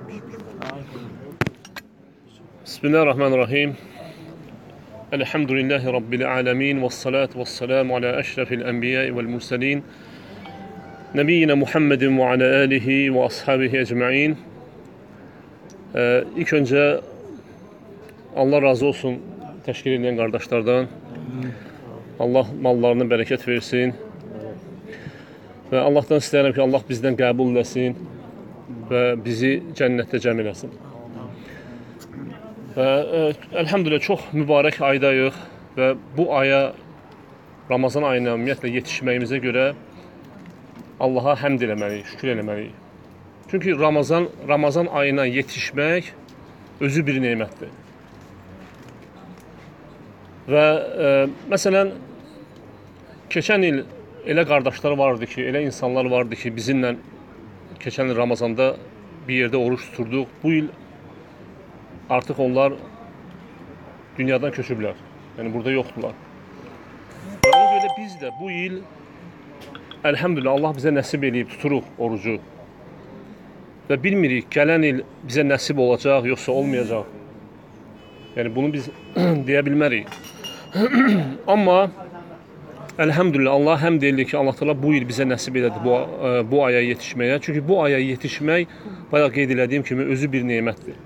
Bismillahirrahmanirrahim. Elhamdülillahi Rabbil alemin. Vessalatu vesselamu ala eşrefil enbiya'i vel murselin. Nebiyyina Muhammedin ve ala alihi ve ashabihi ecma'in. İlk önce Allah razı olsun təşkil edən qardaşlardan. Allah mallarına bərəkət versin. Və Allahdan istəyirəm ki, Allah bizdən qəbul eləsin və bizi cənnətdə cəm eləsin. Və elhamdülillah çox mübarək aydayıq və bu aya, Ramazan ayına ümumiyyətlə yetişməyimizə görə Allaha həmd eləməliyik, şükür eləməliyik. Çünki Ramazan ayına yetişmək özü bir nemətdir. Və məsələn, keçən il elə qardaşlar vardı ki, elə insanlar vardı ki, bizimlə keçən il Ramazanda bir yerdə oruç tuturduq. Bu il artıq onlar dünyadan köçüblər. Yəni, burada yoxdular. Və ona görə biz də bu il, əlhəmdülillah, Allah bizə nəsib eləyib tuturuq orucu. Və bilmirik, gələn il bizə nəsib olacaq, yoxsa olmayacaq. Yəni, bunu biz deyə bilmərik. Amma əlhəmdülillah, Allah həmd edilir ki, Allah Teala bu il bizə nəsib elədi bu aya yetişməyə. Çünki bu aya yetişmək, bayaq qeyd elədiyim kimi, özü bir nemətdir.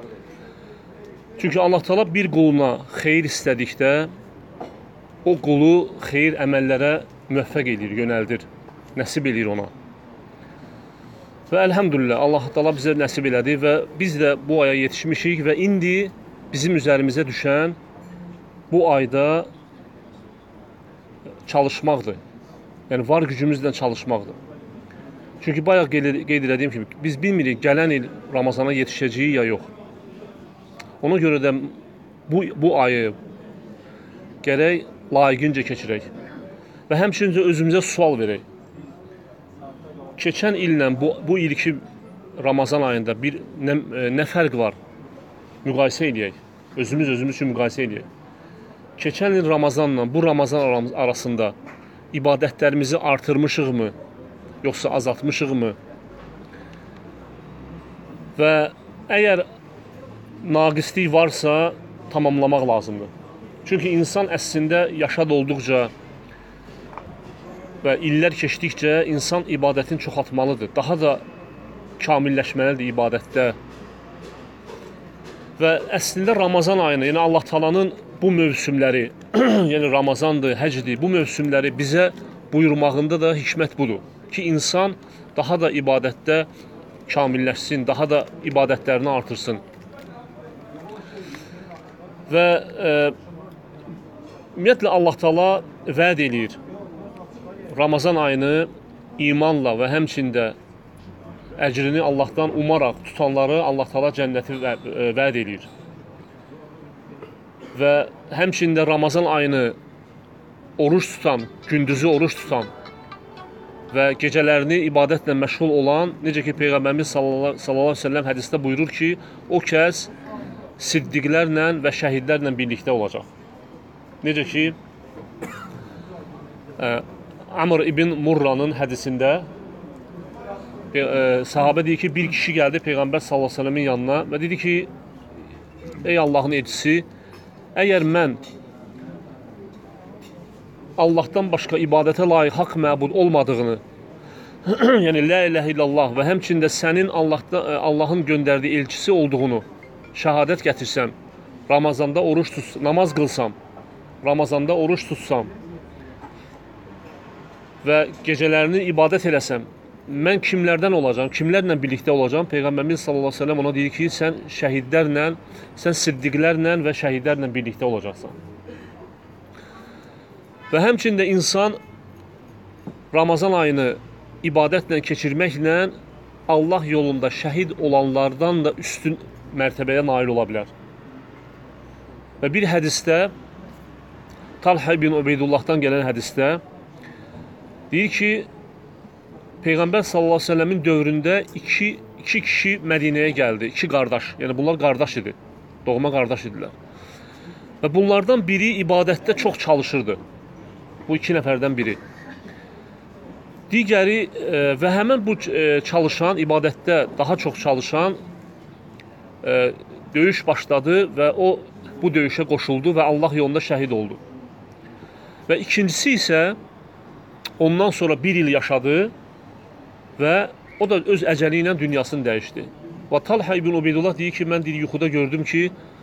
Çünki Allah Teala bir quluna xeyir istədikdə, o qulu xeyir əməllərə müvəffəq edir, yönəldir, nəsib edir ona. Və əlhəmdülillah, Allah Teala bizə nəsib elədi və biz də bu aya yetişmişik və indi bizim üzərimizə düşən bu ayda çalışmaqdır. Yəni, var gücümüzlə çalışmaqdır. Çünki bayaq qeyd elədiyim kimi, biz bilmirik gələn il Ramazana yetişəcəyik ya yox. Ona görə də bu ayı gərək layiqincə keçirək. Və həmçinin özümüzə sual verək. Keçən illə bu ilki Ramazan ayında nə fərq var? Müqayisə edək. Özümüz üçün müqayisə edək. Keçən il Ramazanla bu Ramazan arasında ibadətlərimizi artırmışıqmı, yoxsa azaltmışıqmı? Və əgər naqislik varsa, tamamlamaq lazımdır. Çünki insan əslində yaşad olduqca və illər keçdikcə insan ibadətini çoxaltmalıdır. Daha da kamilləşməlidir ibadətdə. Və əslində Ramazan ayını, yəni Allah Taala'nın bu mövsümləri, yəni Ramazandır, həcdir, bu mövsümləri bizə buyurmağında da hikmət budur. Ki, insan daha da ibadətdə kamilləşsin, daha da ibadətlərini artırsın. Və ümumiyyətlə Allah Taala vəd eləyir. Ramazan ayını imanla və həmçində əcrini Allahdan umaraq tutanları Allah Taala cənnəti vəd eləyir. Və həmçində Ramazan ayını oruç tutan, gündüzü oruç tutan və gecələrini ibadətlə məşğul olan, necə ki, Peyğəmbərimiz sallallahu əleyhi və səlləm hədisdə buyurur ki, o kəs siddiqlərlə və şəhidlərlə birlikdə olacaq. Necə ki, Amr ibn Murranın hədisində sahabə deyir ki, bir kişi gəldi Peyğəmbər sallallahu əleyhi və səlləmin yanına və dedi ki, ey Allahın elçisi, əgər mən Allahdan başqa ibadətə layiq haqq məbud olmadığını, yəni la ilahə illallah və həmçində sənin Allahın göndərdiyi elçisi olduğunu şəhadət gətirsəm, Ramazanda namaz qılsam, Ramazanda oruç tutsam və gecələrini ibadət eləsəm, mən kimlərdən olacam, kimlərlə birlikdə olacam? Peyğəmbərimiz sallallahu əleyhi və səlləm ona deyir ki, sən şəhidlərlə, sən siddiqlərlə və şəhidlərlə birlikdə olacaqsan. Və həmçində insan Ramazan ayını ibadətlə keçirməklə Allah yolunda şəhid olanlardan da üstün mərtəbəyə nail ola bilər. Və bir hədisdə, Talha ibn Ubeydullahdan gələn hədisdə deyir ki, Peyğəmbər sallallahu əleyhi və səlləmin dövründə iki kişi Mədinəyə gəldi, iki qardaş. Yəni bunlar qardaş idi, doğma qardaş idilər. Və bunlardan biri ibadətdə çox çalışırdı. Bu iki nəfərdən biri. Digəri və həmən bu çalışan, ibadətdə daha çox çalışan döyüş başladı və o bu döyüşə qoşuldu və Allah yolunda şəhid oldu. Və ikincisi isə ondan sonra bir il yaşadı və o da öz əcəli ilə dünyasını dəyişdi. Və Talha ibn Ubeydullah deyir ki, mən yuxuda gördüm ki,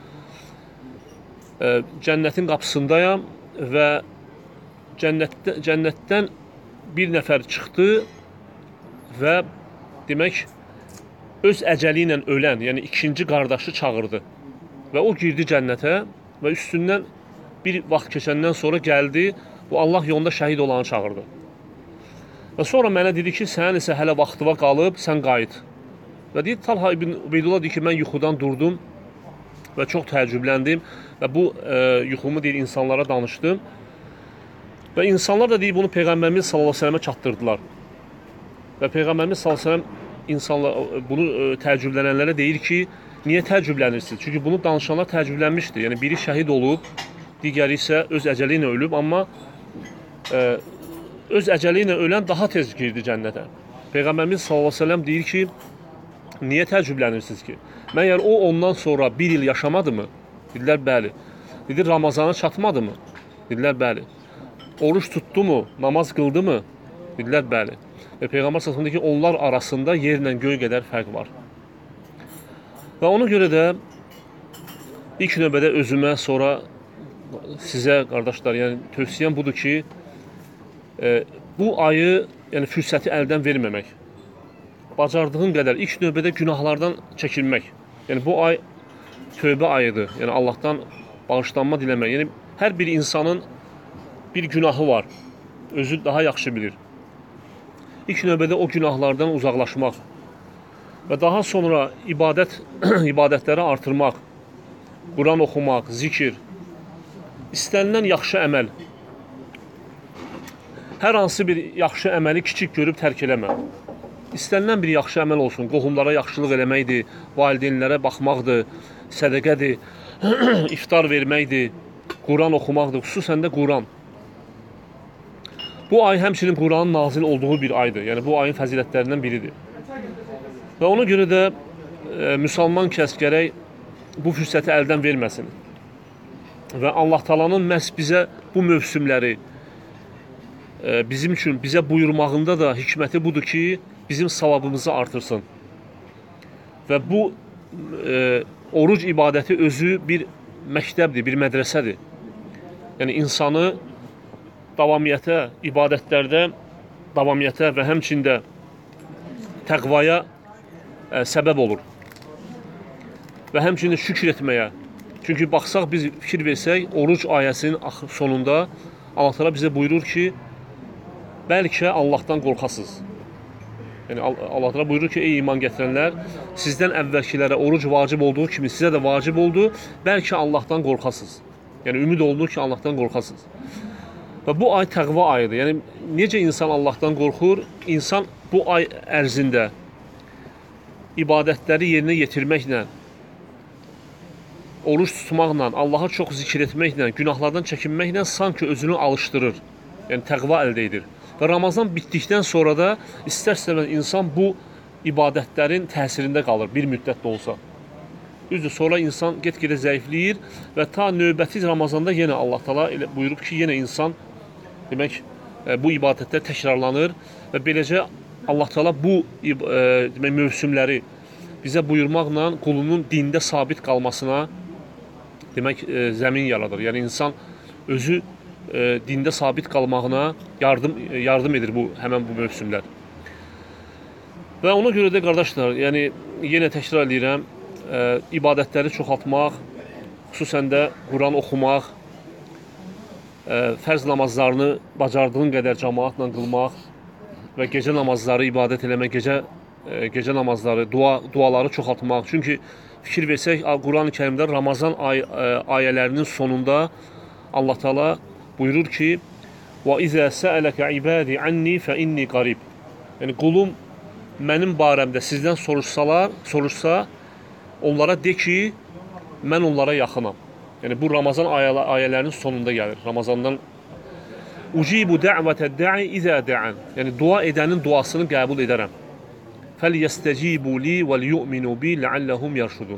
cənnətin qapısındayam və cənnətdən bir nəfər çıxdı və demək, öz əcəli ilə ölən, yəni ikinci qardaşı çağırdı. Və o girdi cənnətə və üstündən bir vaxt keçəndən sonra gəldi, bu Allah yolunda şəhid olanı çağırdı. Və sonra mənə dedi ki, sənin isə hələ vaxtıva qalıb, sən qayıt. Və deyir, Talha ibn Ubeydullah deyir ki, mən yuxudan durdum və çox təəccübləndim və bu yuxumu deyir, insanlara danışdım. Və insanlar da deyir, bunu Peyğəmbərimiz sallallahu əleyhi və səlləmə çatdırdılar. Və Peyğəmbərimiz sallallahu əleyhi və səlləm insanlar bunu təəccüblənənlərə deyir ki, niyə təəccüblənirsiniz? Çünki bunu danışanlar təəccüblənmişdi. Yəni biri şəhid olub, digəri isə öz əcəli ilə ölüb, amma öz əcəli ilə ölən daha tez girdi cənnətə. Peyğəmbərimiz sallallahu əleyhi və səlləm deyir ki, niyə təəccüblənirsiniz ki? Məyər o ondan sonra bir il yaşamadı mı? Dedilər, bəli. Dedi, Ramazana çatmadı mı? Dedilər, bəli. Oruç tutdu mu? Namaz qıldı mı? Dedilər, bəli. Və Peyğəmbər sallallahu əleyhi və səlləm deyir ki, onlar arasında yerlə göy qədər fərq var. Və ona görə də ilk növbədə özümə, sonra sizə, qardaşlar, yəni tövsiyəm budur ki, bu ayı, yəni fürsəti əldən verməmək. Bacardığın qədər ilk növbədə günahlardan çəkinmək. Yəni bu ay tövbə ayıdır. Yəni Allahdan bağışlanma diləmək. Yəni hər bir insanın bir günahı var. Özü daha yaxşı bilir. İlk növbədə o günahlardan uzaqlaşmaq və daha sonra ibadətləri artırmaq, Quran oxumaq, zikir, istənilən yaxşı əməl. Hər hansı bir yaxşı əməli kiçik görüb tərk eləmə. İstənilən bir yaxşı əməl olsun, qohumlara yaxşılıq eləməkdir, valideynlərə baxmaqdır, sədəqədir, iftar verməkdir, Quran oxumaqdır, xüsusən də Quran. Bu ay həmçinin Quranın nazil olduğu bir aydır. Yəni bu ayın fəzilətlərindən biridir. Və ona görə də müsəlman kəs gərək bu fürsəti əldən verməsin. Və Allah Taala'nın məhz bizə bu mövsümləri bizim üçün bizə buyurmağında da hikməti budur ki, bizim savabımızı artırsın. Və bu oruc ibadəti özü bir məktəbdir, bir mədrəsədir. Yəni insanı davamiyyətə, ibadətlərdə davamiyyətə və həmçində təqvaya səbəb olur. Və həmçində şükür etməyə. Çünki baxsaq, biz fikir versək, oruc ayəsinin sonunda Allah Teala bizə buyurur ki, bəlkə Allahdan qorxasınız. Yəni Allah Teala buyurur ki, ey iman gətirənlər, sizdən əvvəlkilərə oruc vacib olduğu kimi sizə də vacib oldu, bəlkə Allahdan qorxasınız. Yəni ümid olunur ki, Allahdan qorxasınız. Və bu ay təqva ayıdır. Yəni necə insan Allahdan qorxur? İnsan bu ay ərzində ibadətləri yerinə yetirməklə, oruç tutmaqla, Allah'a çox zikr etməklə, günahlardan çəkinməklə sanki özünü alışdırır. Yəni təqva əldə edir. Və Ramazan bitdikdən sonra da istər-istəməz insan bu ibadətlərin təsirində qalır, bir müddət də olsa. Düzdür, sonra insan get-gedə zəifləyir və ta növbəti Ramazanda yenə Allah Teala buyurub ki, yenə insan demək, bu ibadətlər təkrarlanır və beləcə Allah Teala bu demək, mövsümləri bizə buyurmaqla qulunun dində sabit qalmasına demək, zəmin yaradır. Yəni insan özü dində sabit qalmağına yardım edir həmən bu mövsümlər. Və ona görə də qardaşlar, yəni yenə təkrar edirəm, ibadətləri çoxaltmaq, xüsusən də Quran oxumaq, fərz namazlarını bacardığın qədər cəmaatla qılmaq və gecə namazları ibadət eləmək, gecə namazları, duaları çoxaltmaq. Çünki fikir versək, Quran-ı Kərimdə Ramazan ayələrinin sonunda Allah Teala buyurur ki, وَإِذَا سَأَلَكَ عِبَادِ عَنِّي فَإِنِّي قَرِيبٌ. Yəni qulum mənim barəmdə sizdən soruşsa, onlara de ki, mən onlara yaxınam. Yəni bu Ramazan ayələrinin sonunda gəlir. Ramazandan Ucibu da'vətə da'i izə da'an. Yəni dua edənin duasını qəbul edərəm. Fəlyəstəcibu li vəl yu'minu bi ləalləhum yarşudun.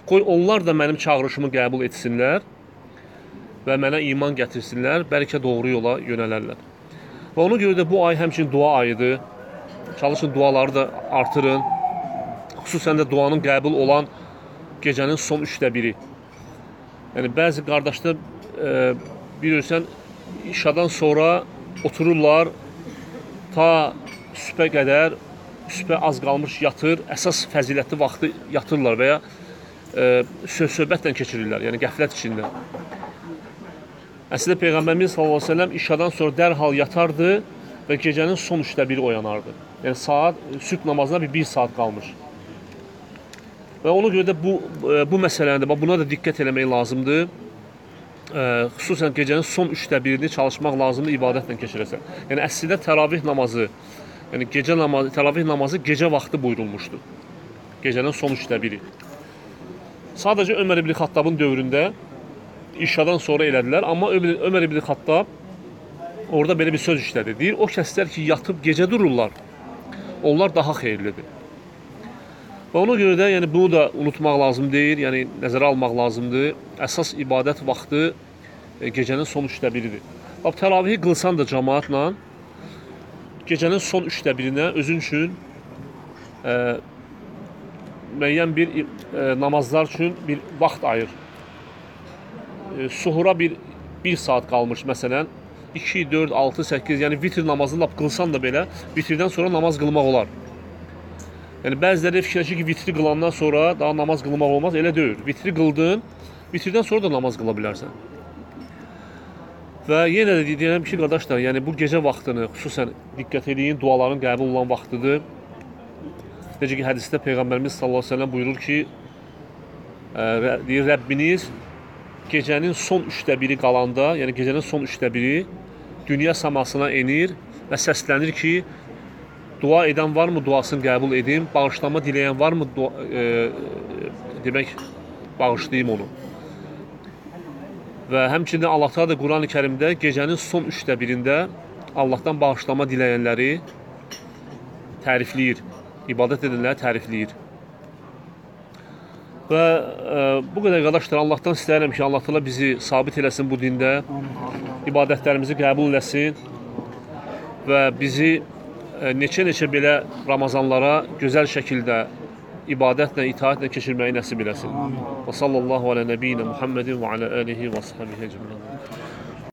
Qoy onlar da mənim çağırışımı qəbul etsinlər və mənə iman gətirsinlər, bəlkə doğru yola yönələrlər. Və ona görə də bu ay həmçinin dua ayıdır. Çalışın duaları da artırın. Xüsusən də duanın qəbul olan gecənin son 1/3. Yəni bəzi qardaşlar bilirsən işadan sonra otururlar ta sübhə qədər, sübhə az qalmış yatır, əsas fəzilətli vaxtı yatırlar və ya söhbətlə keçirirlər, yəni qəflət içində. Əslində Peyğəmbərimiz sallallahu əleyhi və səlləm işadan sonra dərhal yatardı və gecənin son 1/3 oyanardı. Yəni saat sübh namazına bir saat qalmış. Və ona görə də bu məsələndə buna da diqqət eləmək lazımdır. Xüsusən gecənin son 1/3-ni çalışmaq lazımdır ibadətlə keçirəsən. Yəni əslində təravih namazı, yəni təravih namazı gecə vaxtı buyurulmuşdur. Gecənin son 1/3. Sadəcə Ömər ibn Xattabın dövründə işadan sonra elədilər, amma Ömər ibn Xattab orada belə bir söz işlədi. Deyir, o kəslər ki, yatıb gecə dururlar, onlar daha xeyirlidir. Və ona görə də yəni bunu da unutmaq lazım deyil, yəni nəzərə almaq lazımdır. Əsas ibadət vaxtı gecənin son 1/3-dir. Təravihi qılsan da cəmaatla gecənin son 1/3-nə özün üçün müəyyən bir namazlar üçün bir vaxt ayır. Suhura bir saat qalmış məsələn 2, 4, 6, 8, yəni vitr namazını qılsan da belə vitrdən sonra namaz qılmaq olar. Yəni bəziləri fikirləşir ki, vitri qılandan sonra daha namaz qılmaq olmaz, elə deyil. Vitri qıldın, vitrdən sonra da namaz qıla bilərsən. Və yenə də deyirəm ki, qardaşlar, yəni bu gecə vaxtını xüsusən diqqət edin, duaların qəbul olan vaxtıdır. Necə ki, hədisdə Peyğəmbərimiz sallallahu əleyhi və səlləm buyurur ki, deyir Rəbbiniz gecənin son 1/3 qalanda, yəni gecənin son 1/3 dünya səmasına enir və səslənir ki, dua edən varmı, duasını qəbul edim, bağışlama diləyən varmı, demək, bağışlayayım onu. Və həmçinin Allah da Quran-ı Kərimdə gecənin son 1/3-də Allahdan bağışlama diləyənləri tərifləyir, ibadət edənləri tərifləyir. Və bu qədər qardaşlar, Allahdan istəyirəm ki, Allah təala bizi sabit eləsin bu dində, ibadətlərimizi qəbul eləsin və bizi neçə belə Ramazanlara gözəl şəkildə ibadətlə, itaətlə keçirməyi nəsib eləsin. Və sallallahu alə nəbiyyinə Muhammedin və alə alihi və sahbihi ecmaîn.